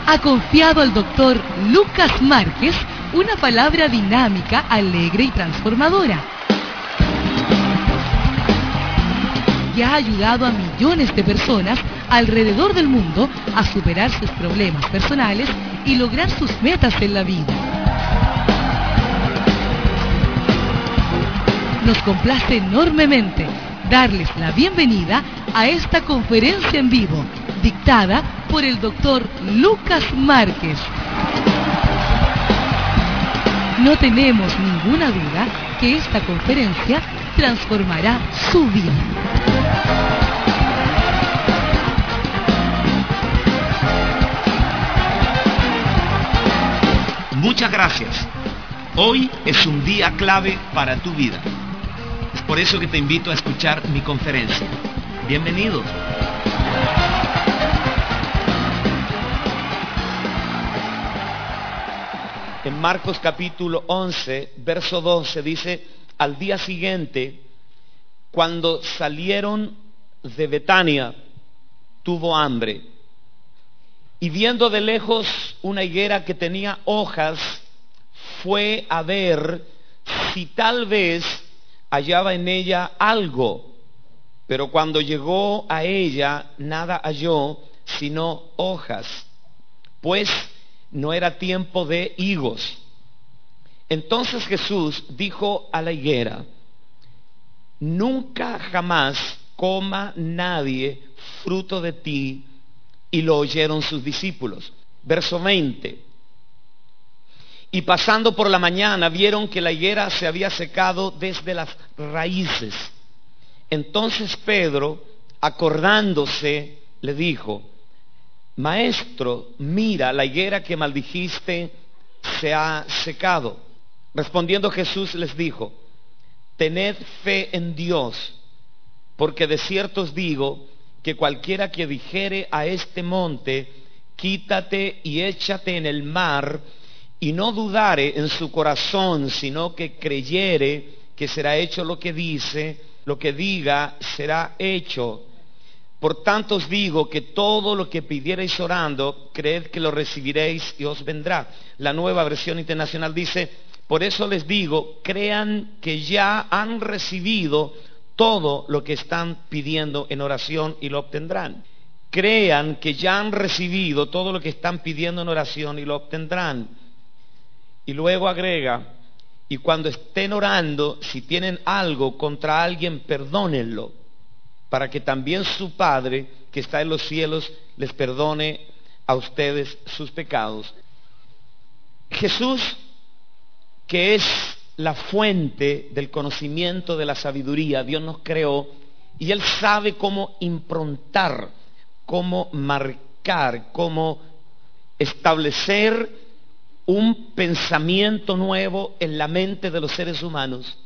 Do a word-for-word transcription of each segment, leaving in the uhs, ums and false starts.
ha confiado al doctor Lucas Márquez una palabra dinámica, alegre y transformadora, que ha ayudado a millones de personas alrededor del mundo a superar sus problemas personales y lograr sus metas en la vida. Nos complace enormemente darles la bienvenida a esta conferencia en vivo, dictada por el doctor Lucas Márquez. No tenemos ninguna duda que esta conferencia transformará su vida. Muchas gracias. Hoy es un día clave para tu vida. Es por eso que te invito a escuchar mi conferencia. Bienvenidos. En Marcos capítulo once, verso doce dice: al día siguiente, cuando salieron de Betania, tuvo hambre. Y viendo de lejos una higuera que tenía hojas, fue a ver si tal vez hallaba en ella algo. Pero cuando llegó a ella, nada halló sino hojas, pues no era tiempo de higos. Entonces Jesús dijo a la higuera: nunca jamás coma nadie fruto de ti. Y lo oyeron sus discípulos. Verso veinte. Y pasando por la mañana vieron que la higuera se había secado desde las raíces. Entonces Pedro, acordándose, le dijo: Maestro, mira, la higuera que maldijiste se ha secado. Respondiendo Jesús les dijo: tened fe en Dios, porque de cierto os digo que cualquiera que dijere a este monte, quítate y échate en el mar, y no dudare en su corazón, sino que creyere que será hecho lo que dice, lo que diga será hecho. Por tanto os digo que todo lo que pidiereis orando, creed que lo recibiréis y os vendrá. La Nueva Versión Internacional dice: por eso les digo, crean que ya han recibido todo lo que están pidiendo en oración y lo obtendrán. Crean que ya han recibido todo lo que están pidiendo en oración y lo obtendrán. Y luego agrega: y cuando estén orando, si tienen algo contra alguien, perdónenlo, para que también su Padre que está en los cielos les perdone a ustedes sus pecados. Jesús, que es la fuente del conocimiento, de la sabiduría, Dios nos creó y Él sabe cómo improntar, cómo marcar, cómo establecer un pensamiento nuevo en la mente de los seres humanos.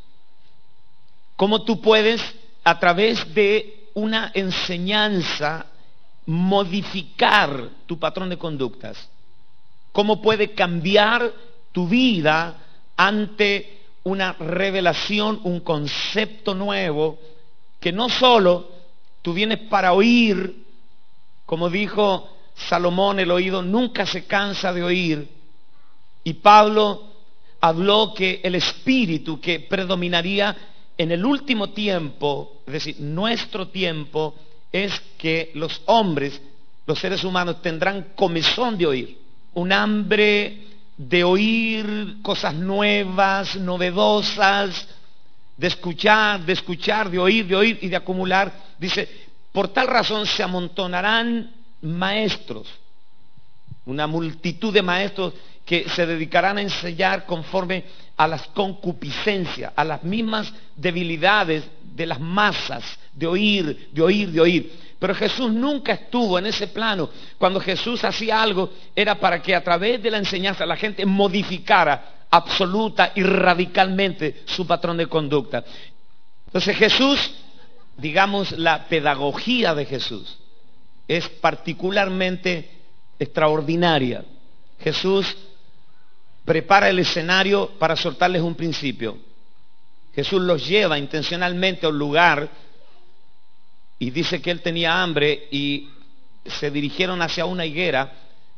Cómo tú puedes, a través de una enseñanza, modificar tu patrón de conductas. Cómo puede cambiar tu vida ante una revelación, un concepto nuevo, que no solo tú vienes para oír, como dijo Salomón, el oído nunca se cansa de oír, y Pablo habló que el espíritu que predominaría en el último tiempo, es decir, nuestro tiempo, es que los hombres, los seres humanos, tendrán comezón de oír, un hambre de oír cosas nuevas, novedosas, de escuchar, de escuchar, de oír, de oír y de acumular. Dice: por tal razón se amontonarán maestros, una multitud de maestros que se dedicarán a enseñar conforme a las concupiscencias, a las mismas debilidades de las masas, de oír, de oír, de oír. Pero Jesús nunca estuvo en ese plano. Cuando Jesús hacía algo, era para que a través de la enseñanza la gente modificara absoluta y radicalmente su patrón de conducta. Entonces Jesús, digamos, la pedagogía de Jesús es particularmente extraordinaria. Jesús prepara el escenario para soltarles un principio. Jesús los lleva intencionalmente a un lugar y dice que él tenía hambre y se dirigieron hacia una higuera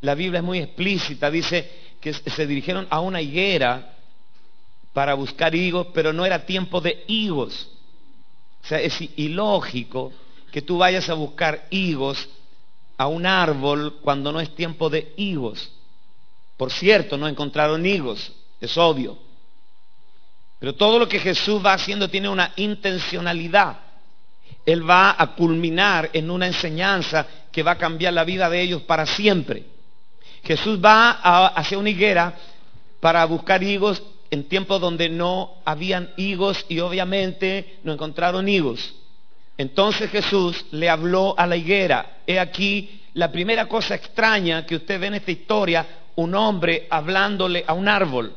La Biblia es muy explícita, dice que se dirigieron a una higuera para buscar higos, pero no era tiempo de higos. O sea, es ilógico que tú vayas a buscar higos a un árbol cuando no es tiempo de higos. Por cierto, no encontraron higos, es obvio. Pero todo lo que Jesús va haciendo tiene una intencionalidad. Él va a culminar en una enseñanza que va a cambiar la vida de ellos para siempre. Jesús va a, hacia una higuera para buscar higos en tiempos donde no habían higos y obviamente no encontraron higos. Entonces Jesús le habló a la higuera. He aquí la primera cosa extraña que usted ve en esta historia, un hombre hablándole a un árbol.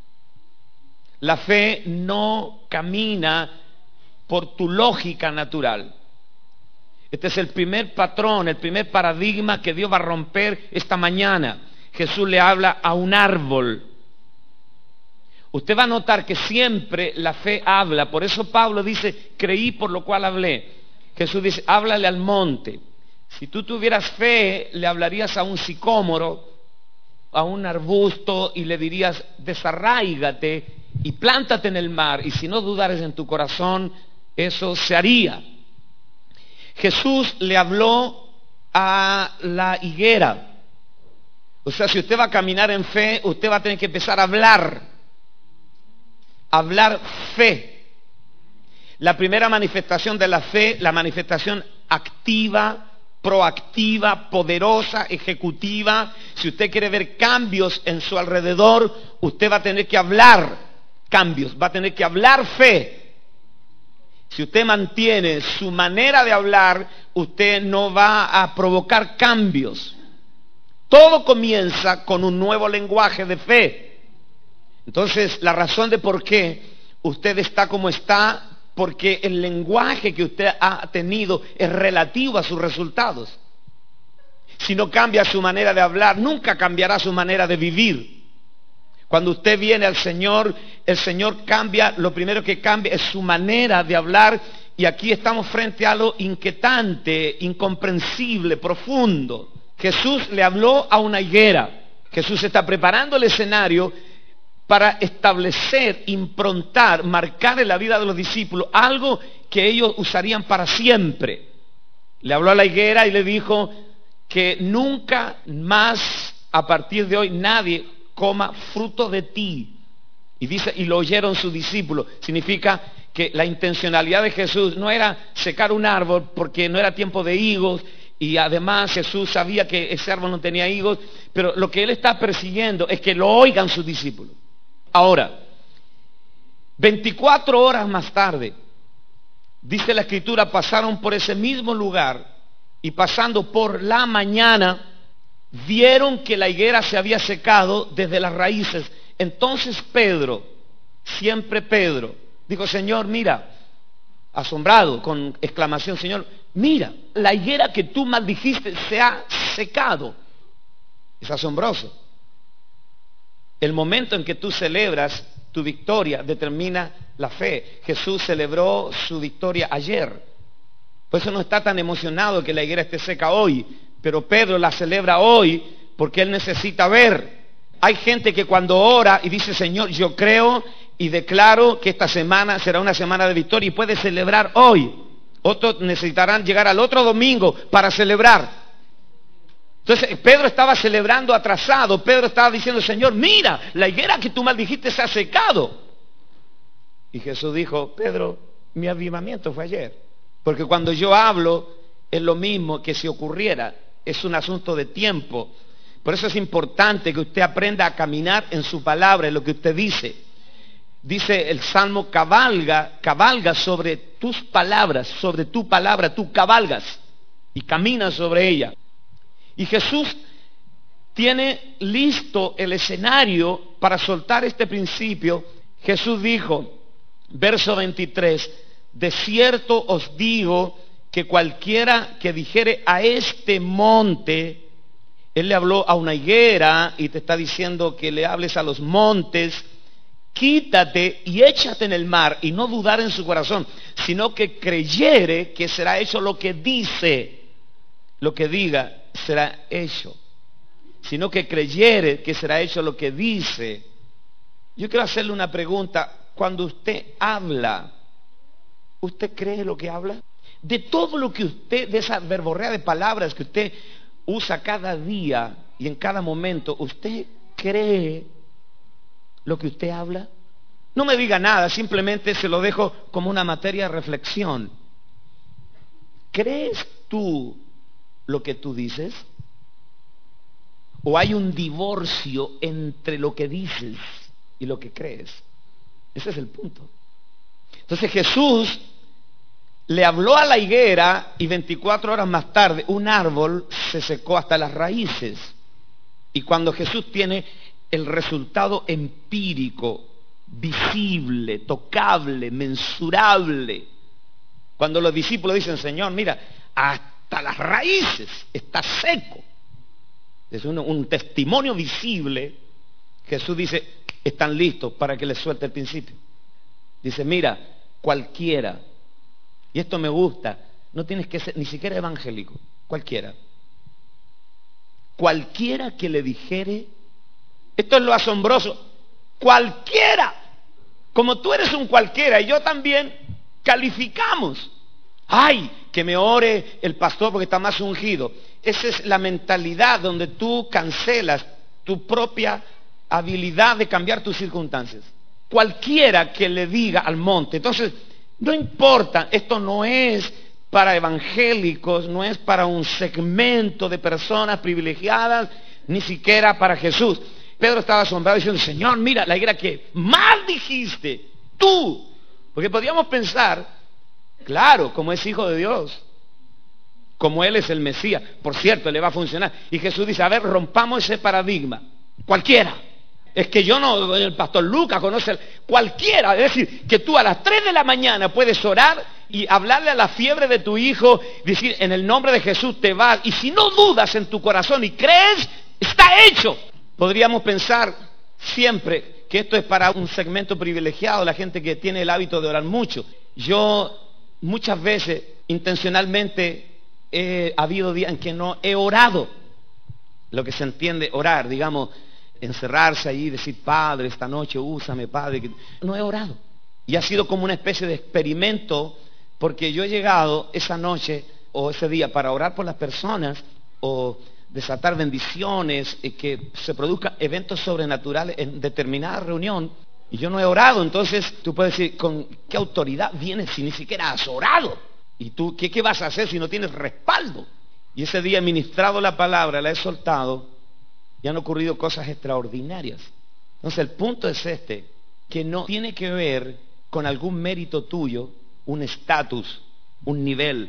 La fe no camina por tu lógica natural. Este es el primer patrón, el primer paradigma que Dios va a romper esta mañana. Jesús le habla a un árbol. Usted va a notar que siempre la fe habla. Por eso Pablo dice, creí por lo cual hablé. Jesús dice, háblale al monte. Si tú tuvieras fe, le hablarías a un sicómoro, a un arbusto, y le dirías, desarráigate y plántate en el mar. Y si no dudares en tu corazón, eso se haría. Jesús le habló a la higuera. O sea, si usted va a caminar en fe, usted va a tener que empezar a hablar. Hablar fe. La primera manifestación de la fe, la manifestación activa, proactiva, poderosa, ejecutiva. Si usted quiere ver cambios en su alrededor, usted va a tener que hablar cambios, va a tener que hablar fe. Si usted mantiene su manera de hablar, usted no va a provocar cambios. Todo comienza con un nuevo lenguaje de fe. Entonces, la razón de por qué usted está como está, porque el lenguaje que usted ha tenido es relativo a sus resultados. Si no cambia su manera de hablar, nunca cambiará su manera de vivir. Cuando usted viene al Señor, el Señor cambia, lo primero que cambia es su manera de hablar, y aquí estamos frente a algo inquietante, incomprensible, profundo. Jesús le habló a una higuera. Jesús está preparando el escenario para establecer, improntar, marcar en la vida de los discípulos algo que ellos usarían para siempre. Le habló a la higuera y le dijo que nunca más, a partir de hoy, nadie coma fruto de ti. Y dice, y lo oyeron sus discípulos. Significa que la intencionalidad de Jesús no era secar un árbol porque no era tiempo de higos, y además Jesús sabía que ese árbol no tenía higos, pero lo que él está persiguiendo es que lo oigan sus discípulos. Ahora, veinticuatro horas más tarde, dice la Escritura, pasaron por ese mismo lugar y pasando por la mañana, vieron que la higuera se había secado desde las raíces. Entonces Pedro, siempre Pedro, dijo, Señor, mira, asombrado, con exclamación, Señor, mira, la higuera que tú maldijiste se ha secado. Es asombroso. El momento en que tú celebras tu victoria determina la fe. Jesús celebró su victoria ayer. Por eso no está tan emocionado que la higuera esté seca hoy. Pero Pedro la celebra hoy porque él necesita ver. Hay gente que cuando ora y dice, Señor, yo creo y declaro que esta semana será una semana de victoria, y puede celebrar hoy. Otros necesitarán llegar al otro domingo para celebrar. Entonces Pedro estaba celebrando atrasado. Pedro estaba diciendo, Señor, mira, la higuera que tú maldijiste se ha secado. Y Jesús dijo, Pedro, mi avivamiento fue ayer. Porque cuando yo hablo es lo mismo que si ocurriera. Es un asunto de tiempo. Por eso es importante que usted aprenda a caminar en su palabra, en lo que usted dice. Dice el Salmo, cabalga, cabalga sobre tus palabras, sobre tu palabra, tú cabalgas y caminas sobre ella. Y Jesús tiene listo el escenario para soltar este principio. Jesús dijo, verso veintitrés, de cierto os digo que cualquiera que dijere a este monte, él le habló a una higuera y te está diciendo que le hables a los montes, quítate y échate en el mar, y no dudar en su corazón, sino que creyere que será hecho lo que dice, lo que diga será hecho. sino que creyere que será hecho lo que dice. Yo quiero hacerle una pregunta. Cuando usted habla, ¿usted cree lo que habla? De todo lo que usted, de esa verborrea de palabras que usted usa cada día y en cada momento, ¿usted cree lo que usted habla? No me diga nada, simplemente se lo dejo como una materia de reflexión. ¿Crees tú lo que tú dices? ¿O hay un divorcio entre lo que dices y lo que crees? Ese es el punto. Entonces Jesús le habló a la higuera y veinticuatro horas más tarde un árbol se secó hasta las raíces. Y cuando Jesús tiene el resultado empírico, visible, tocable, mensurable, cuando los discípulos dicen, Señor, mira, hasta las raíces está seco, es un, un testimonio visible. Jesús dice, están listos para que les suelte el principio. Dice, mira, cualquiera, y esto me gusta, no tienes que ser ni siquiera evangélico, cualquiera, cualquiera que le dijere, esto es lo asombroso, cualquiera, como tú eres un cualquiera y yo también, calificamos. Ay, que me ore el pastor porque está más ungido. Esa es la mentalidad donde tú cancelas tu propia habilidad de cambiar tus circunstancias. Cualquiera que le diga al monte. Entonces, no importa, esto no es para evangélicos, no es para un segmento de personas privilegiadas, ni siquiera para Jesús. Pedro estaba asombrado diciendo, Señor, mira, la higuera que más dijiste, tú. Porque podríamos pensar, claro, como es hijo de Dios, como Él es el Mesías, por cierto, le va a funcionar. Y Jesús dice, a ver, rompamos ese paradigma. Cualquiera. Es que yo no, el pastor Lucas conoce, el, cualquiera. Es decir, que tú a las tres de la mañana puedes orar y hablarle a la fiebre de tu hijo, decir, en el nombre de Jesús te vas. Y si no dudas en tu corazón y crees, está hecho. Podríamos pensar siempre que esto es para un segmento privilegiado, la gente que tiene el hábito de orar mucho. Yo muchas veces, intencionalmente, he habido días en que no he orado. Lo que se entiende orar, digamos, encerrarse allí y decir, Padre, esta noche úsame, Padre. No he orado. Y ha sido como una especie de experimento, porque yo he llegado esa noche o ese día para orar por las personas o desatar bendiciones y que se produzcan eventos sobrenaturales en determinada reunión, y yo no he orado. Entonces tú puedes decir, ¿con qué autoridad vienes si ni siquiera has orado? ¿Y tú qué, qué vas a hacer si no tienes respaldo? Y ese día he ministrado la palabra, la he soltado, y han ocurrido cosas extraordinarias. Entonces el punto es este, que no tiene que ver con algún mérito tuyo, un estatus, un nivel,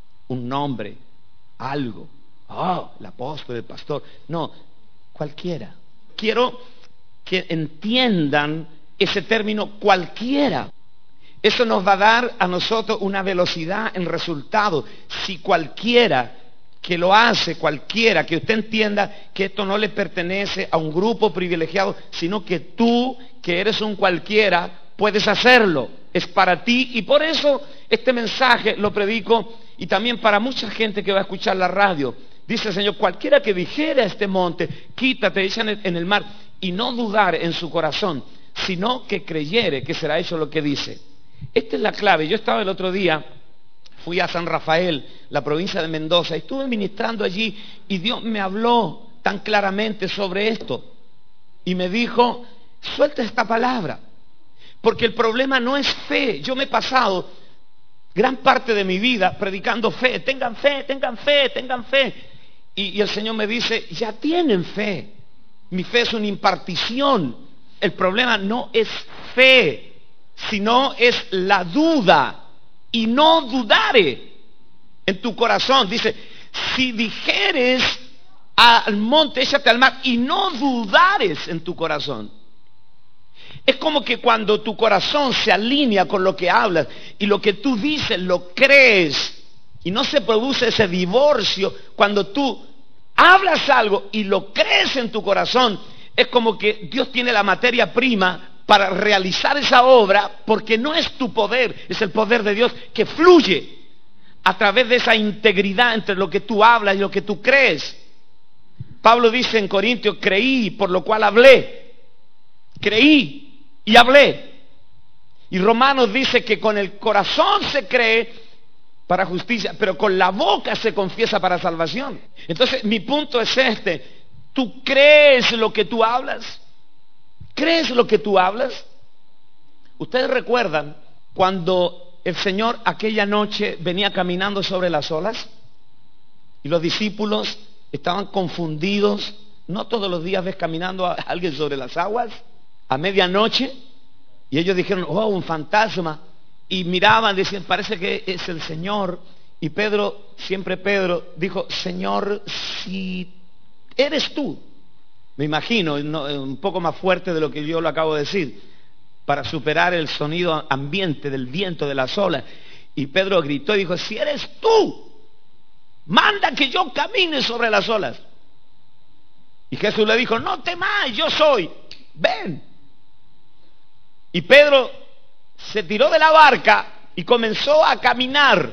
un nombre, algo. Oh, el apóstol, el pastor. No, cualquiera. Quiero que entiendan ese término cualquiera. Eso nos va a dar a nosotros una velocidad en resultado. Si cualquiera que lo hace, cualquiera, que usted entienda que esto no le pertenece a un grupo privilegiado, sino que tú, que eres un cualquiera, puedes hacerlo. Es para ti, y por eso este mensaje lo predico, y también para mucha gente que va a escuchar la radio. Dice el Señor, cualquiera que dijera a este monte, quítate, echa en el mar, y no dudar en su corazón, sino que creyere que será hecho lo que dice. Esta es la clave. Yo estaba el otro día, fui a San Rafael, la provincia de Mendoza, y estuve ministrando allí, y Dios me habló tan claramente sobre esto, y me dijo, suelta esta palabra, porque el problema no es fe. Yo me he pasado gran parte de mi vida predicando fe, tengan fe, tengan fe, tengan fe, y, y el Señor me dice, ya tienen fe, mi fe es una impartición. El problema no es fe, sino es la duda, y no dudare en tu corazón. Dice, si dijeres al monte, échate al mar, y no dudares en tu corazón. Es como que cuando tu corazón se alinea con lo que hablas y lo que tú dices lo crees, y no se produce ese divorcio cuando tú hablas algo y lo crees en tu corazón. Es como que Dios tiene la materia prima para realizar esa obra, porque no es tu poder, es el poder de Dios que fluye a través de esa integridad entre lo que tú hablas y lo que tú crees. Pablo dice en Corintios, creí, por lo cual hablé. Creí y hablé. Y Romanos dice que con el corazón se cree para justicia, pero con la boca se confiesa para salvación. Entonces mi punto es este: ¿tú crees lo que tú hablas? ¿Crees lo que tú hablas? Ustedes recuerdan cuando el Señor aquella noche venía caminando sobre las olas y los discípulos estaban confundidos. No todos los días ves caminando a alguien sobre las aguas a medianoche, y ellos dijeron, oh, un fantasma, y miraban, decían, parece que es el Señor. Y Pedro, siempre Pedro, dijo, Señor, si eres tú, me imagino, no, un poco más fuerte de lo que yo lo acabo de decir, para superar el sonido ambiente del viento de las olas. Y Pedro gritó y dijo, si eres tú, manda que yo camine sobre las olas. Y Jesús le dijo, no temas, yo soy, ven. Y Pedro se tiró de la barca y comenzó a caminar.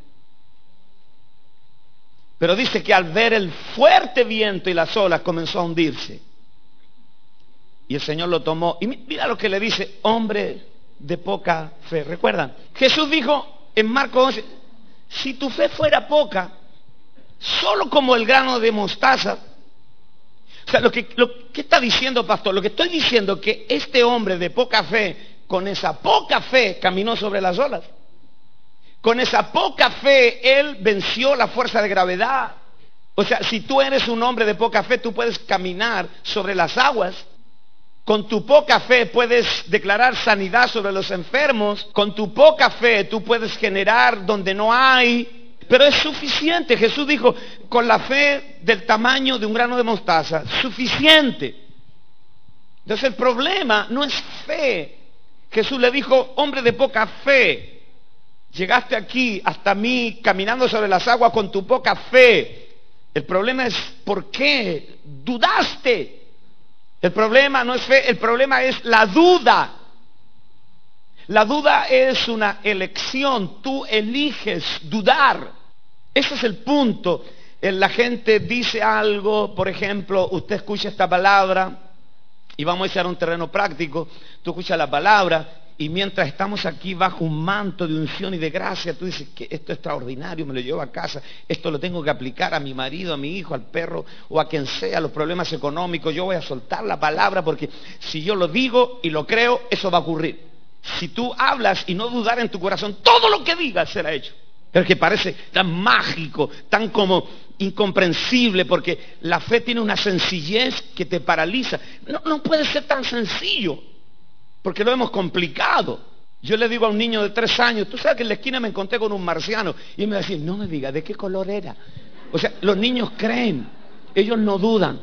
Pero dice que al ver el fuerte viento y las olas comenzó a hundirse. Y el Señor lo tomó. Y mira lo que le dice, hombre de poca fe. ¿Recuerdan? Jesús dijo en Marcos once, si tu fe fuera poca, solo como el grano de mostaza. O sea, lo que, lo que está diciendo, pastor, lo que estoy diciendo es que este hombre de poca fe, con esa poca fe, caminó sobre las olas. Con esa poca fe, él venció la fuerza de gravedad. O sea, si tú eres un hombre de poca fe, tú puedes caminar sobre las aguas. Con tu poca fe puedes declarar sanidad sobre los enfermos. Con tu poca fe tú puedes generar donde no hay. Pero es suficiente. Jesús dijo, con la fe del tamaño de un grano de mostaza, suficiente. Entonces el problema no es fe. Jesús le dijo, hombre de poca fe, llegaste aquí hasta mí caminando sobre las aguas con tu poca fe. El problema es por qué dudaste. El problema no es fe, el problema es la duda. La duda es una elección, tú eliges dudar. Ese es el punto. La gente dice algo, por ejemplo, usted escucha esta palabra, y vamos a echar un terreno práctico, tú escuchas la palabra, y mientras estamos aquí bajo un manto de unción y de gracia, tú dices que esto es extraordinario, me lo llevo a casa, esto lo tengo que aplicar a mi marido, a mi hijo, al perro, o a quien sea, los problemas económicos, yo voy a soltar la palabra, porque si yo lo digo y lo creo, eso va a ocurrir. Si tú hablas y no dudar en tu corazón, todo lo que digas será hecho. Pero que parece tan mágico, tan como incomprensible, porque la fe tiene una sencillez que te paraliza. No, no puede ser tan sencillo, porque lo hemos complicado. Yo le digo a un niño de tres años, tú sabes que en la esquina me encontré con un marciano, y él me va a decir, no me diga, ¿de qué color era? O sea, los niños creen, ellos no dudan.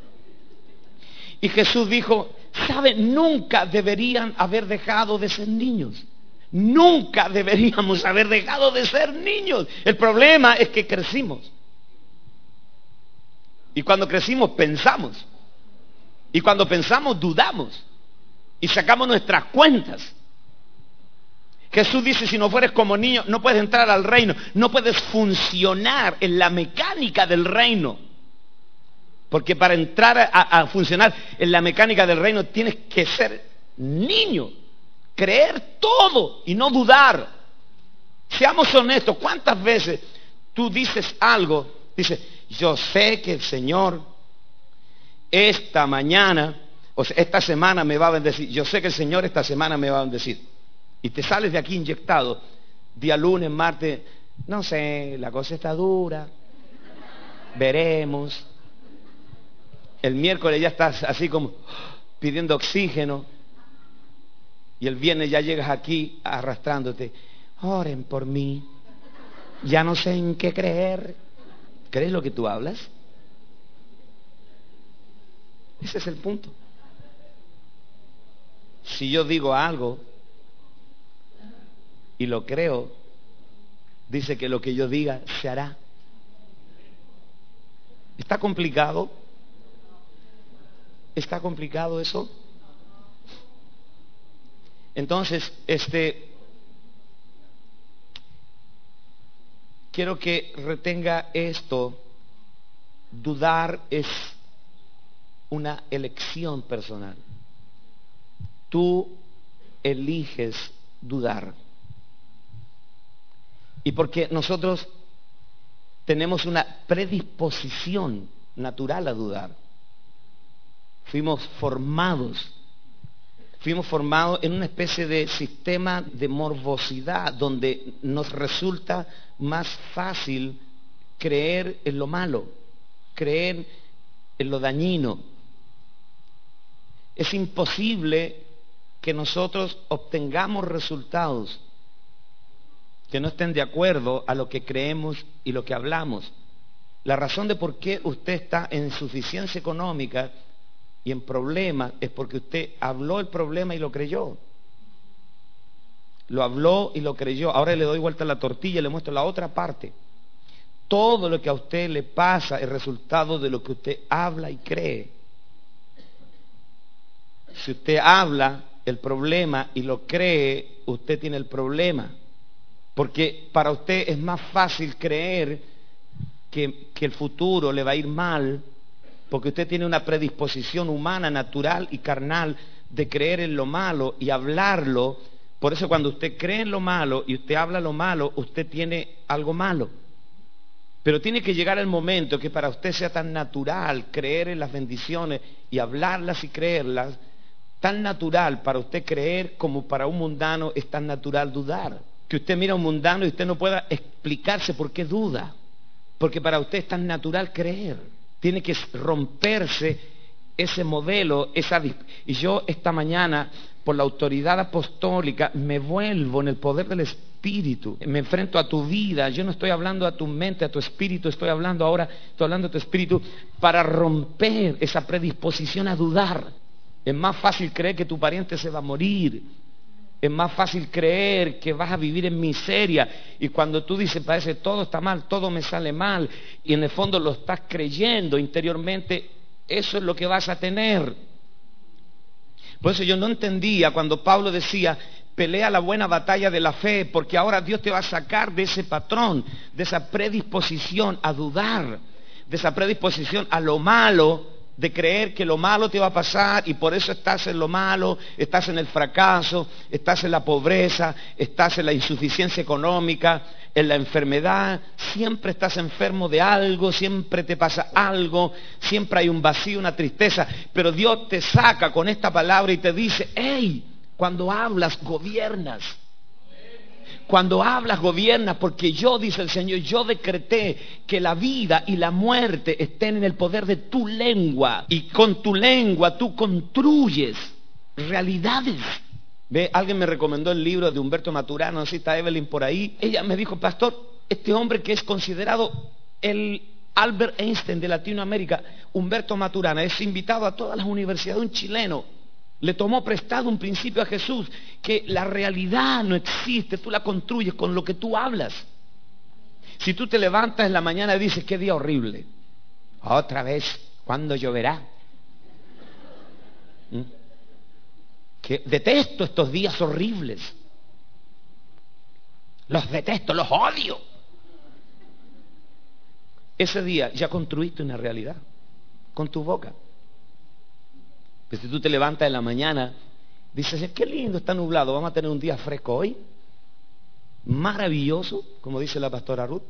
Y Jesús dijo, ¿saben? Nunca deberían haber dejado de ser niños. Nunca deberíamos haber dejado de ser niños. El problema es que crecimos. Y cuando crecimos pensamos. Y cuando pensamos dudamos. Y sacamos nuestras cuentas. Jesús dice, si no fueres como niño, no puedes entrar al reino. No puedes funcionar en la mecánica del reino. Porque para entrar a, a funcionar en la mecánica del reino tienes que ser niño. Creer todo y no dudar. Seamos honestos, ¿cuántas veces tú dices algo? Dices, yo sé que el Señor esta mañana, o sea, esta semana me va a bendecir. Yo sé que el Señor esta semana me va a bendecir. Y te sales de aquí inyectado, día lunes, martes, no sé, la cosa está dura, veremos. El miércoles ya estás así como pidiendo oxígeno. Y el viernes ya llegas aquí arrastrándote. Oren por mí. Ya no sé en qué creer. ¿Crees lo que tú hablas? Ese es el punto. Si yo digo algo y lo creo, dice que lo que yo diga se hará. ¿Está complicado? ¿Está complicado eso? Entonces, este, quiero que retenga esto. Dudar es una elección personal. Tú eliges dudar. Y porque nosotros tenemos una predisposición natural a dudar. Fuimos formados, fuimos formados en una especie de sistema de morbosidad donde nos resulta más fácil creer en lo malo, creer en lo dañino. Es imposible que nosotros obtengamos resultados que no estén de acuerdo a lo que creemos y lo que hablamos. La razón de por qué usted está en insuficiencia económica y en problemas es porque usted habló el problema y lo creyó. Lo habló y lo creyó. Ahora le doy vuelta a la tortilla y le muestro la otra parte. Todo lo que a usted le pasa es resultado de lo que usted habla y cree. Si usted habla el problema y lo cree, usted tiene el problema. Porque para usted es más fácil creer que, que el futuro le va a ir mal, porque usted tiene una predisposición humana, natural y carnal de creer en lo malo y hablarlo. Por eso cuando usted cree en lo malo y usted habla lo malo, usted tiene algo malo. Pero tiene que llegar el momento que para usted sea tan natural creer en las bendiciones y hablarlas y creerlas, tan natural para usted creer como para un mundano es tan natural dudar. Que usted mira a un mundano y usted no pueda explicarse por qué duda, porque para usted es tan natural creer. Tiene que romperse ese modelo, esa... Y yo esta mañana, por la autoridad apostólica, me vuelvo en el poder del Espíritu, me enfrento a tu vida. Yo no estoy hablando a tu mente, a tu espíritu, estoy hablando ahora, estoy hablando a tu espíritu, para romper esa predisposición a dudar. Es más fácil creer que tu pariente se va a morir. Es más fácil creer que vas a vivir en miseria. Y cuando tú dices, parece, todo está mal, todo me sale mal, y en el fondo lo estás creyendo interiormente, eso es lo que vas a tener. Por eso yo no entendía cuando Pablo decía, pelea la buena batalla de la fe, porque ahora Dios te va a sacar de ese patrón, de esa predisposición a dudar, de esa predisposición a lo malo, de creer que lo malo te va a pasar y por eso estás en lo malo, estás en el fracaso, estás en la pobreza, estás en la insuficiencia económica, en la enfermedad, siempre estás enfermo de algo, siempre te pasa algo, siempre hay un vacío, una tristeza, pero Dios te saca con esta palabra y te dice, hey, cuando hablas gobiernas. Cuando hablas, gobiernas, porque yo, dice el Señor, yo decreté que la vida y la muerte estén en el poder de tu lengua. Y con tu lengua tú construyes realidades. ¿Ve? Alguien me recomendó el libro de Humberto Maturana, no sé si está Evelyn por ahí. Ella me dijo, pastor, este hombre que es considerado el Albert Einstein de Latinoamérica, Humberto Maturana, es invitado a todas las universidades, un chileno. Le tomó prestado un principio a Jesús, que la realidad no existe, tú la construyes con lo que tú hablas. Si tú te levantas en la mañana y dices, qué día horrible, otra vez, ¿cuándo lloverá? ¿Mm? Que detesto estos días horribles, los detesto, los odio. Ese día ya construiste una realidad con tu boca. Pues si tú te levantas en la mañana, dices, qué lindo, está nublado, vamos a tener un día fresco hoy, maravilloso, como dice la pastora Ruth.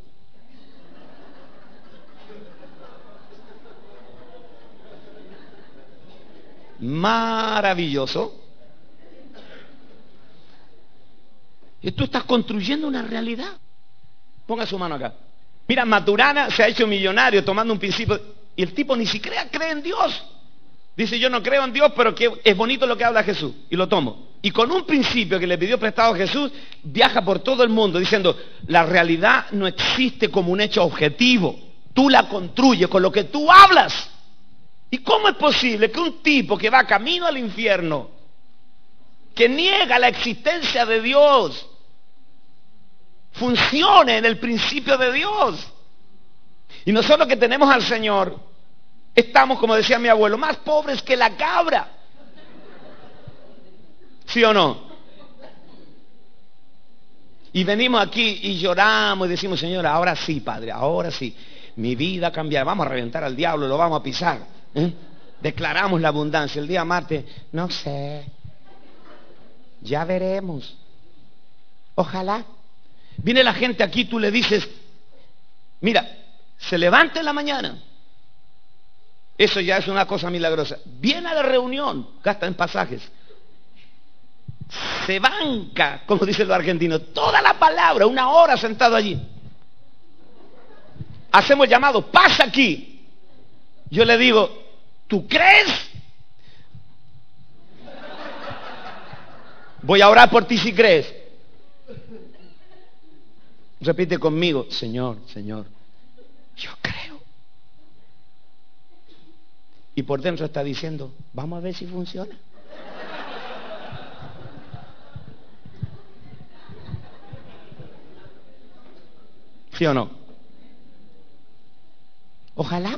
Maravilloso. Y tú estás construyendo una realidad. Ponga su mano acá. Mira, Maturana se ha hecho millonario tomando un principio, y el tipo ni siquiera cree en Dios. Dice, yo no creo en Dios, pero que es bonito lo que habla Jesús. Y lo tomo. Y con un principio que le pidió prestado a Jesús, viaja por todo el mundo diciendo, la realidad no existe como un hecho objetivo. Tú la construyes con lo que tú hablas. ¿Y cómo es posible que un tipo que va camino al infierno, que niega la existencia de Dios, funcione en el principio de Dios? Y nosotros que tenemos al Señor, estamos, como decía mi abuelo, más pobres que la cabra. ¿Sí o no? Y venimos aquí y lloramos y decimos, Señor, ahora sí, Padre, ahora sí. Mi vida cambiará. Vamos a reventar al diablo, lo vamos a pisar. ¿eh? Declaramos la abundancia. El día martes, no sé. Ya veremos. Ojalá. Viene la gente aquí, tú le dices, mira, se levanta en la mañana. Eso ya es una cosa milagrosa. Viene a la reunión, gasta en pasajes. Se banca, como dicen los argentinos, toda la palabra, una hora sentado allí. Hacemos llamado, pasa aquí. Yo le digo, ¿tú crees? Voy a orar por ti si crees. Repite conmigo, Señor, Señor, yo creo. Y por dentro está diciendo, vamos a ver si funciona. ¿Sí o no? Ojalá.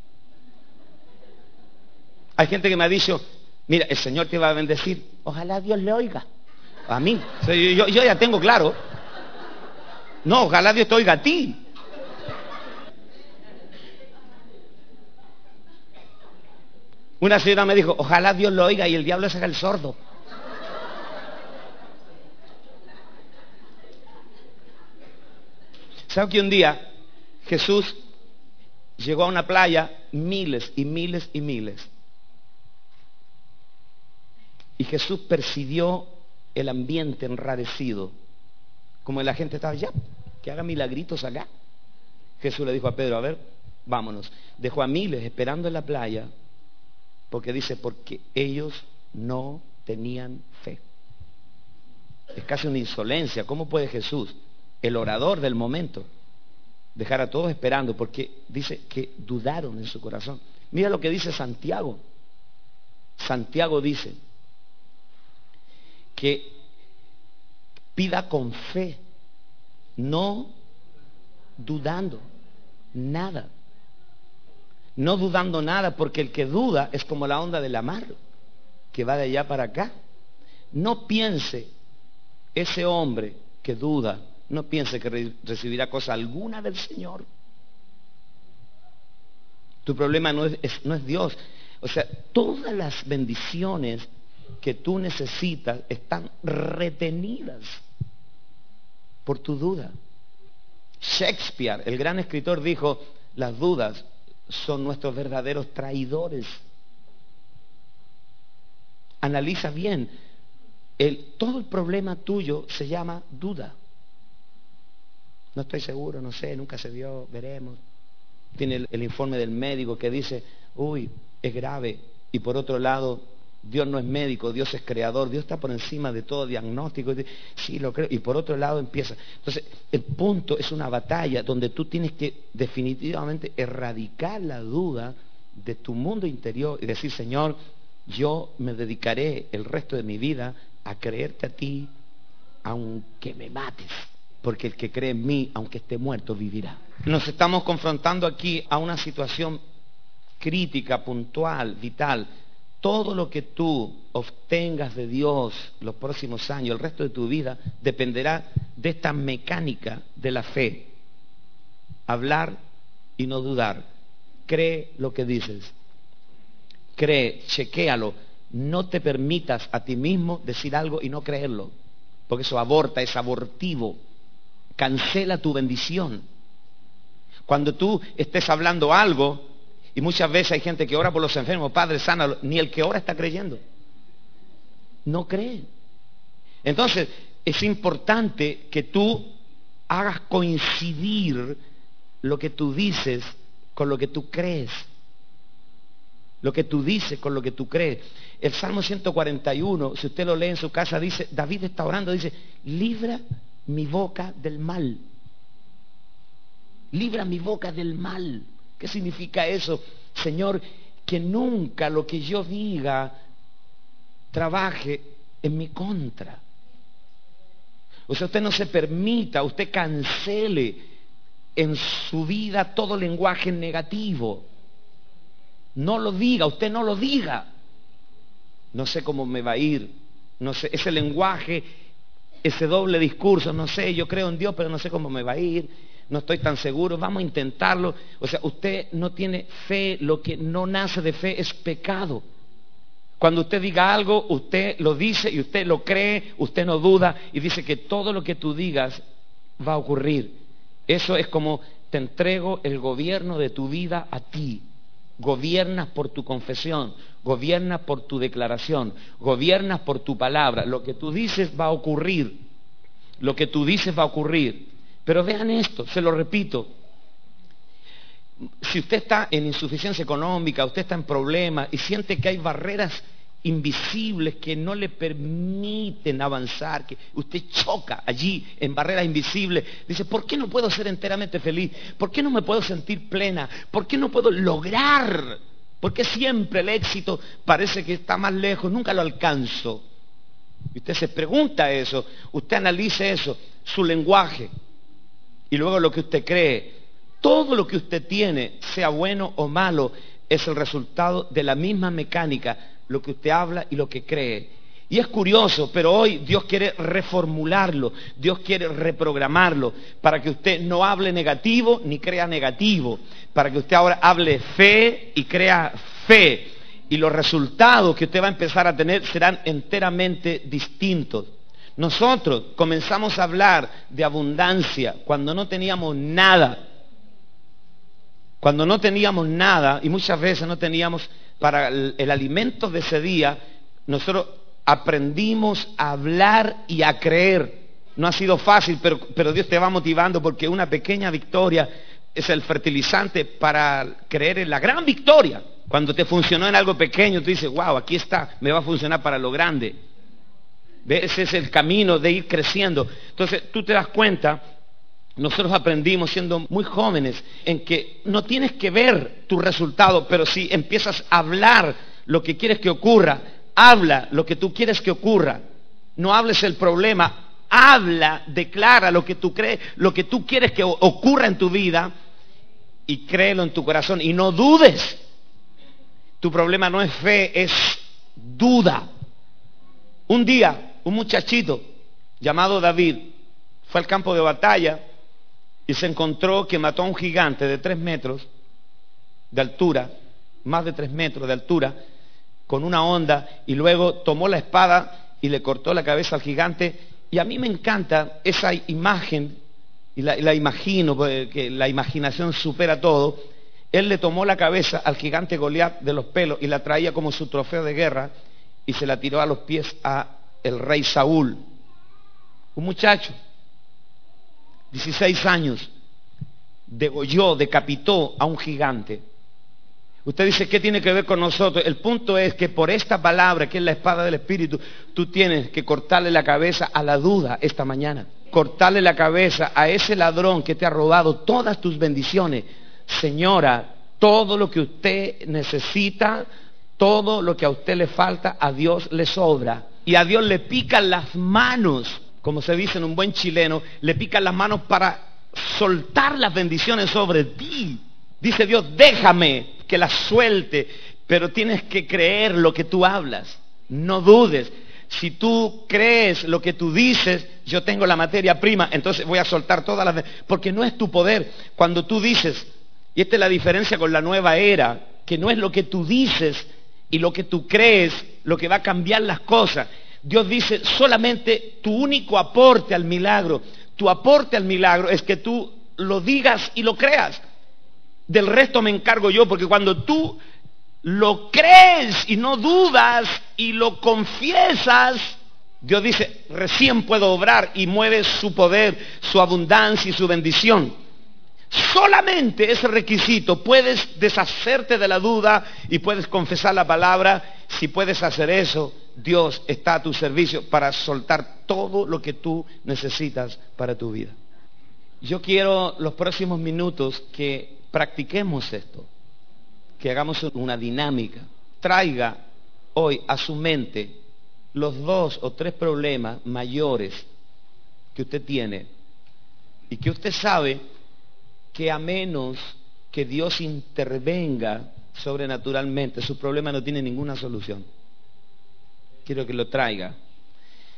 Hay gente que me ha dicho, mira, el Señor te va a bendecir. Ojalá Dios le oiga. A mí. O sea, yo, yo ya tengo claro. No, ojalá Dios te oiga a ti. Una señora me dijo, ojalá Dios lo oiga y el diablo se haga el sordo. ¿Sabe que un día Jesús llegó a una playa, miles y miles y miles? Y Jesús percibió el ambiente enrarecido. Como la gente estaba, ya, que haga milagritos acá. Jesús le dijo a Pedro, a ver, vámonos. Dejó a miles esperando en la playa, porque dice, porque ellos no tenían fe. Es casi una insolencia. ¿Cómo puede Jesús, el orador del momento, dejar a todos esperando? Porque dice que dudaron en su corazón. Mira lo que dice Santiago. Santiago dice que pida con fe, no dudando nada. No dudando nada, porque el que duda es como la onda de la mar, que va de allá para acá. No piense ese hombre que duda, no piense que re- recibirá cosa alguna del Señor. Tu problema no es, es, no es Dios. O sea, todas las bendiciones que tú necesitas están retenidas por tu duda. Shakespeare, el gran escritor, dijo, las dudas son nuestros verdaderos traidores. Analiza bien, el, todo el problema tuyo se llama duda. No estoy seguro, no sé, nunca se vio, veremos. Tiene el, el informe del médico que dice, uy, es grave. Y por otro lado, Dios no es médico, Dios es creador, Dios está por encima de todo diagnóstico. Sí, lo creo. Y por otro lado empieza. Entonces, el punto es una batalla donde tú tienes que definitivamente erradicar la duda de tu mundo interior y decir, Señor, yo me dedicaré el resto de mi vida a creerte a ti, aunque me mates. Porque el que cree en mí, aunque esté muerto, vivirá. Nos estamos confrontando aquí a una situación crítica, puntual, vital. Todo lo que tú obtengas de Dios los próximos años, el resto de tu vida, dependerá de esta mecánica de la fe. Hablar y no dudar. Cree lo que dices. Cree, chequéalo. No te permitas a ti mismo decir algo y no creerlo, porque eso aborta, es abortivo. Cancela tu bendición. Cuando tú estés hablando algo, y muchas veces hay gente que ora por los enfermos, Padre, sánalo, ni el que ora está creyendo. No cree. Entonces, es importante que tú hagas coincidir lo que tú dices con lo que tú crees. Lo que tú dices con lo que tú crees. El Salmo ciento cuarenta y uno, si usted lo lee en su casa, dice, David está orando, dice, libra mi boca del mal. Libra mi boca del mal. ¿Qué significa eso? Señor, que nunca lo que yo diga trabaje en mi contra. O sea, usted no se permita, usted cancele en su vida todo lenguaje negativo. No lo diga, usted no lo diga. No sé cómo me va a ir. No sé, ese lenguaje ese doble discurso, no sé, yo creo en Dios, pero no sé cómo me va a ir, no estoy tan seguro, vamos a intentarlo. O sea, usted no tiene fe, lo que no nace de fe es pecado. Cuando usted diga algo, usted lo dice y usted lo cree, usted no duda y dice que todo lo que tú digas va a ocurrir. Eso es como te entrego el gobierno de tu vida a ti. Gobiernas por tu confesión, gobiernas por tu declaración, gobiernas por tu palabra. Lo que tú dices va a ocurrir, lo que tú dices va a ocurrir. Pero vean esto, se lo repito, si usted está en insuficiencia económica, usted está en problemas y siente que hay barreras invisibles que no le permiten avanzar, que usted choca allí en barreras invisibles, dice, ¿por qué no puedo ser enteramente feliz? ¿Por qué no me puedo sentir plena? ¿Por qué no puedo lograr? ¿Por qué siempre el éxito parece que está más lejos? Nunca lo alcanzo. Y usted se pregunta eso, usted analice eso, su lenguaje y luego lo que usted cree. Todo lo que usted tiene, sea bueno o malo, es el resultado de la misma mecánica, lo que usted habla y lo que cree. Y es curioso, pero hoy Dios quiere reformularlo, Dios quiere reprogramarlo, para que usted no hable negativo ni crea negativo, para que usted ahora hable fe y crea fe. Y los resultados que usted va a empezar a tener serán enteramente distintos. Nosotros comenzamos a hablar de abundancia cuando no teníamos nada. Cuando no teníamos nada, y muchas veces no teníamos para el, el alimento de ese día, nosotros aprendimos a hablar y a creer. No ha sido fácil, pero, pero Dios te va motivando, porque una pequeña victoria es el fertilizante para creer en la gran victoria. Cuando te funcionó en algo pequeño, tú dices, wow, aquí está, me va a funcionar para lo grande. ¿Ves? Ese es el camino de ir creciendo. Entonces tú te das cuenta, nosotros aprendimos siendo muy jóvenes en que no tienes que ver tu resultado, pero si empiezas a hablar lo que quieres que ocurra, habla lo que tú quieres que ocurra. No hables el problema, habla, declara lo que tú crees, lo que tú quieres que ocurra en tu vida y créelo en tu corazón y no dudes. Tu problema no es fe, es duda. Un día, un muchachito llamado David fue al campo de batalla y se encontró que mató a un gigante de tres metros de altura, más de tres metros de altura, con una honda, y luego tomó la espada y le cortó la cabeza al gigante. Y a mí me encanta esa imagen, y la, y la imagino, porque la imaginación supera todo. Él le tomó la cabeza al gigante Goliat de los pelos y la traía como su trofeo de guerra y se la tiró a los pies a el rey Saúl. Un muchacho, dieciséis años, degolló, decapitó a un gigante. Usted dice, ¿qué tiene que ver con nosotros? El punto es que por esta palabra, que es la espada del Espíritu, tú tienes que cortarle la cabeza a la duda esta mañana. Cortarle la cabeza a ese ladrón que te ha robado todas tus bendiciones. Señora, todo lo que usted necesita, todo lo que a usted le falta, a Dios le sobra. Y a Dios le pican las manos, como se dice en un buen chileno, le pican las manos para soltar las bendiciones sobre ti. Dice Dios, déjame que las suelte, pero tienes que creer lo que tú hablas. No dudes. Si tú crees lo que tú dices, yo tengo la materia prima, entonces voy a soltar todas las... Porque no es tu poder. Cuando tú dices, y esta es la diferencia con la nueva era, que no es lo que tú dices y lo que tú crees lo que va a cambiar las cosas. Dios dice, solamente tu único aporte al milagro, tu aporte al milagro es que tú lo digas y lo creas. Del resto me encargo yo, porque cuando tú lo crees y no dudas y lo confiesas, Dios dice, recién puedo obrar, y mueve su poder, su abundancia y su bendición. Solamente ese requisito, puedes deshacerte de la duda y puedes confesar la palabra. Si puedes hacer eso, Dios está a tu servicio para soltar todo lo que tú necesitas para tu vida. Yo quiero los próximos minutos que practiquemos esto, que hagamos una dinámica. Traiga hoy a su mente los dos o tres problemas mayores que usted tiene y que usted sabe que a menos que Dios intervenga sobrenaturalmente, su problema no tiene ninguna solución. Quiero que lo traiga.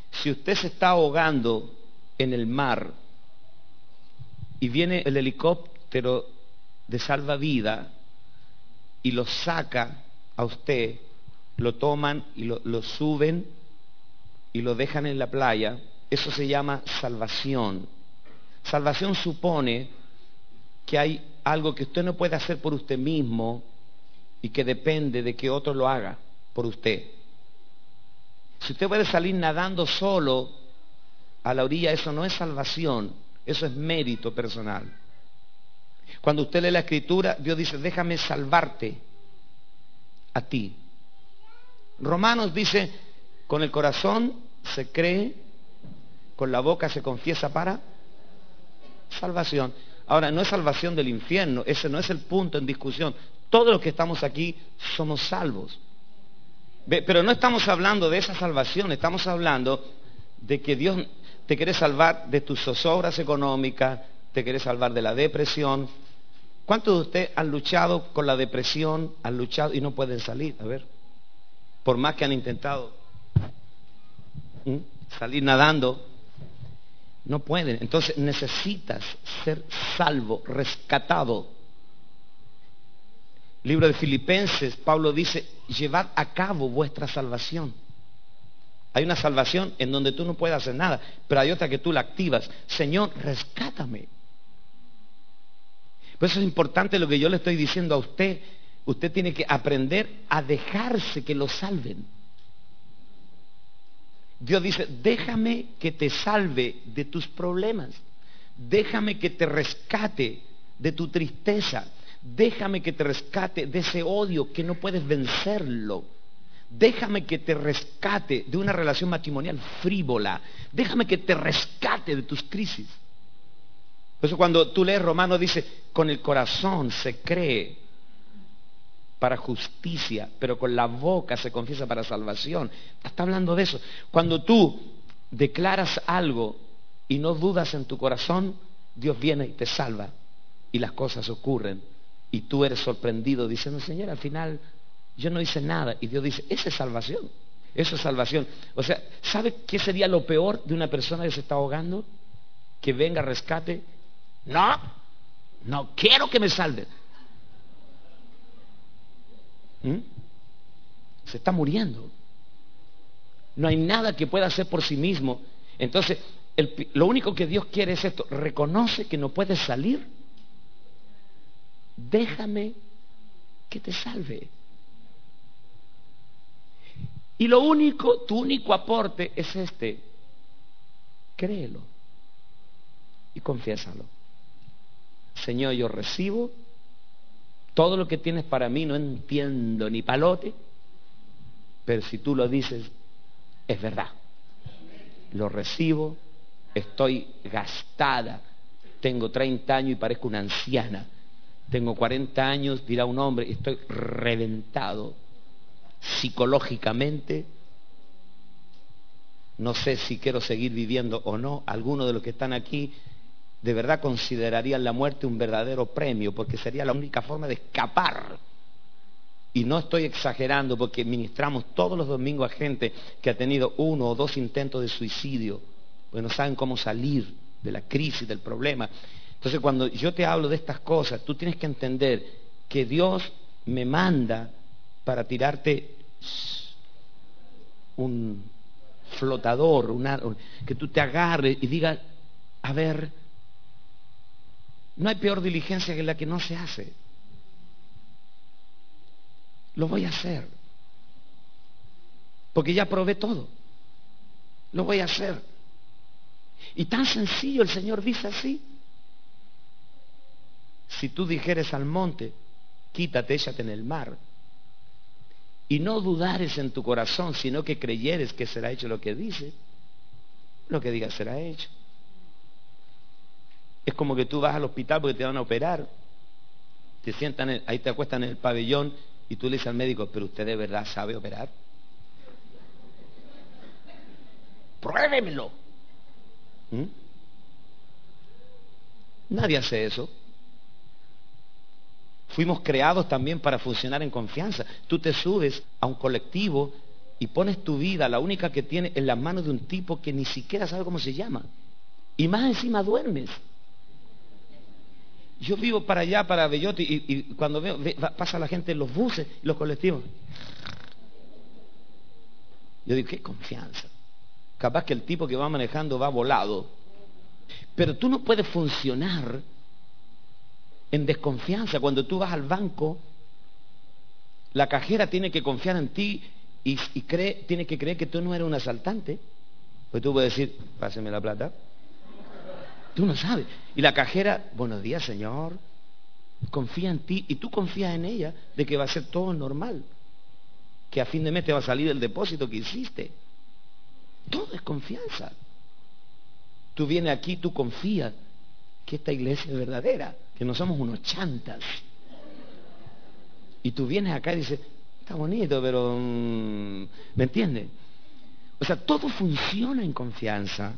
Si usted se está ahogando en el mar y viene el helicóptero de salvavidas y lo saca a usted, lo toman y lo, lo suben y lo dejan en la playa, eso se llama salvación. Salvación supone que hay algo que usted no puede hacer por usted mismo y que depende de que otro lo haga por usted. Si usted puede salir nadando solo a la orilla, eso no es salvación, eso es mérito personal. Cuando usted lee la Escritura, Dios dice, déjame salvarte a ti. Romanos dice, con el corazón se cree, con la boca se confiesa para salvación. Ahora, no es salvación del infierno, ese no es el punto en discusión. Todos los que estamos aquí somos salvos. Pero no estamos hablando de esa salvación, estamos hablando de que Dios te quiere salvar de tus zozobras económicas, te quiere salvar de la depresión. ¿Cuántos de ustedes han luchado con la depresión, han luchado y no pueden salir? A ver, por más que han intentado ¿Mm? salir nadando, no pueden. Entonces necesitas ser salvo, rescatado. Libro de Filipenses, Pablo dice, llevad a cabo vuestra salvación. Hay una salvación en donde tú no puedes hacer nada, pero hay otra que tú la activas. Señor, rescátame. Por eso es importante lo que yo le estoy diciendo a usted. Usted tiene que aprender a dejarse que lo salven. Dios dice, déjame que te salve de tus problemas. Déjame que te rescate de tu tristeza. Déjame que te rescate de ese odio que no puedes vencerlo. Déjame que te rescate de una relación matrimonial frívola. Déjame que te rescate de tus crisis. Por eso cuando tú lees Romanos dice, con el corazón se cree para justicia, pero con la boca se confiesa para salvación. Está hablando de eso. Cuando tú declaras algo y no dudas en tu corazón, Dios viene y te salva y las cosas ocurren. Y tú eres sorprendido diciendo, Señor, al final yo no hice nada. Y Dios dice, esa es salvación. Eso es salvación. O sea, ¿sabe qué sería lo peor de una persona que se está ahogando? Que venga a rescate. No, no quiero que me salve. ¿Mm? Se está muriendo. No hay nada que pueda hacer por sí mismo. Entonces, el, lo único que Dios quiere es esto. Reconoce que no puedes salir. Déjame que te salve. Y lo único, tu único aporte es este. Créelo y confiésalo. Señor, yo recibo todo lo que tienes para mí, no entiendo ni palote, pero si tú lo dices, es verdad. Lo recibo, estoy gastada, tengo treinta años y parezco una anciana. Tengo cuarenta años, dirá un hombre, y estoy reventado psicológicamente. No sé si quiero seguir viviendo o no. Algunos de los que están aquí de verdad considerarían la muerte un verdadero premio, porque sería la única forma de escapar. Y no estoy exagerando, porque ministramos todos los domingos a gente que ha tenido uno o dos intentos de suicidio, porque no saben cómo salir de la crisis, del problema. Entonces, cuando yo te hablo de estas cosas, tú tienes que entender que Dios me manda para tirarte un flotador, una, que tú te agarres y digas, a ver, no hay peor diligencia que la que no se hace. Lo voy a hacer. Porque ya probé todo. Lo voy a hacer. Y tan sencillo, el Señor dice así. Si tú dijeres al monte, quítate, échate en el mar, y no dudares en tu corazón, sino que creyeres que será hecho lo que dice, lo que diga será hecho. Es como que tú vas al hospital porque te van a operar, te sientan, en, ahí te acuestan en el pabellón y tú le dices al médico, pero usted de verdad sabe operar. Pruébemelo. ¿Mm? Nadie hace eso. Fuimos creados también para funcionar en confianza. Tú te subes a un colectivo y pones tu vida, la única que tienes, en las manos de un tipo que ni siquiera sabe cómo se llama. Y más encima duermes. Yo vivo para allá, para Bellote, y, y cuando veo, ve, va, pasa la gente en los buses, los colectivos. Yo digo, qué confianza. Capaz que el tipo que va manejando va volado. Pero tú no puedes funcionar en desconfianza. Cuando tú vas al banco, la cajera tiene que confiar en ti y, y cree, tiene que creer que tú no eres un asaltante. Pues tú puedes decir, páseme la plata. Tú no sabes. Y la cajera, buenos días, señor. Confía en ti y tú confías en ella de que va a ser todo normal. Que a fin de mes te va a salir el depósito que hiciste. Todo es confianza. Tú vienes aquí, tú confías que esta iglesia es verdadera, que no somos unos chantas. Y tú vienes acá y dices, está bonito, pero... Mmm, ¿me entiendes? O sea, todo funciona en confianza.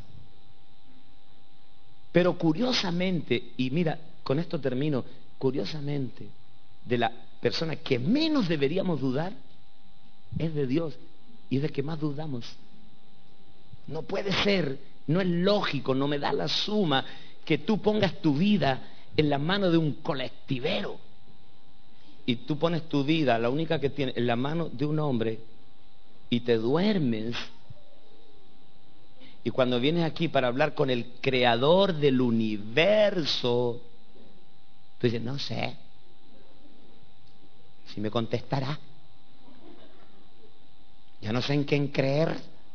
Pero curiosamente, y mira, con esto termino, curiosamente, de la persona que menos deberíamos dudar, es de Dios, y es de que más dudamos. No puede ser, no es lógico, no me da la suma que tú pongas tu vida en las manos de un colectivero. Y tú pones tu vida, la única que tienes, en la mano de un hombre, y te duermes. Y cuando vienes aquí para hablar con el creador del universo, tú dices, no sé si me contestará. Ya no sé en quién creer.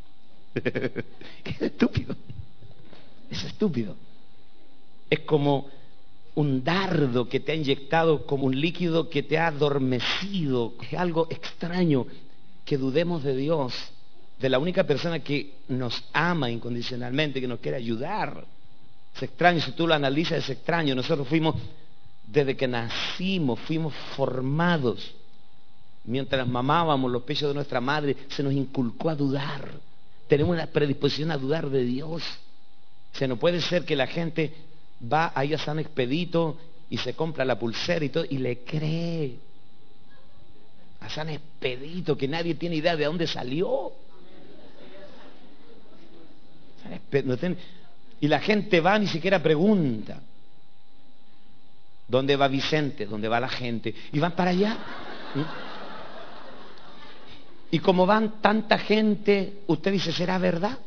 Es estúpido. Es estúpido. Es como un dardo que te ha inyectado, como un líquido que te ha adormecido. Es algo extraño que dudemos de Dios, de la única persona que nos ama incondicionalmente, que nos quiere ayudar. Es extraño, si tú lo analizas, es extraño. Nosotros fuimos, desde que nacimos, fuimos formados. Mientras mamábamos los pechos de nuestra madre, se nos inculcó a dudar. Tenemos una predisposición a dudar de Dios. O sea, no puede ser que la gente va ahí a San Expedito y se compra la pulsera y todo, y le cree. A San Expedito, que nadie tiene idea de dónde salió. Y la gente va, ni siquiera pregunta dónde va Vicente, dónde va la gente, y van para allá. Y como van tanta gente, usted dice, ¿será verdad?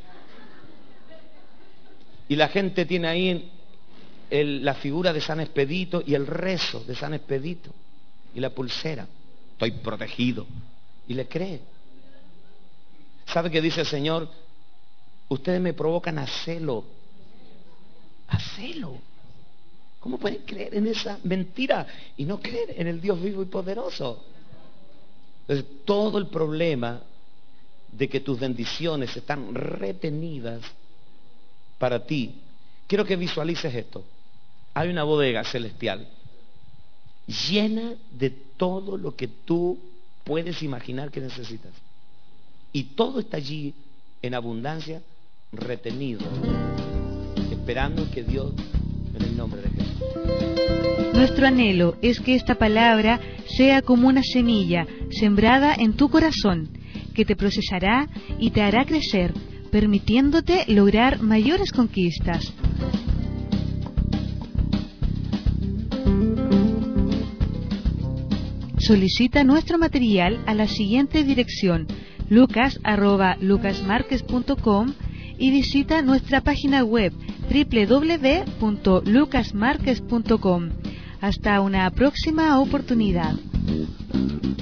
Y la gente tiene ahí el, la figura de San Expedito y el rezo de San Expedito y la pulsera. Estoy protegido. Y le cree. ¿Sabe qué dice el Señor? Ustedes me provocan a celo. A celo. ¿Cómo pueden creer en esa mentira y no creer en el Dios vivo y poderoso? Entonces, todo el problema de que tus bendiciones están retenidas para ti, quiero que visualices esto. Hay una bodega celestial llena de todo lo que tú puedes imaginar que necesitas. Y todo está allí en abundancia, retenido, esperando que Dios, en el nombre de Jesús. Nuestro anhelo es que esta palabra sea como una semilla sembrada en tu corazón, que te procesará y te hará crecer, permitiéndote lograr mayores conquistas. Solicita nuestro material a la siguiente dirección: lucas arroba lucasmarques punto com y visita nuestra página web doble u doble u doble u punto lucasmarques punto com. Hasta una próxima oportunidad.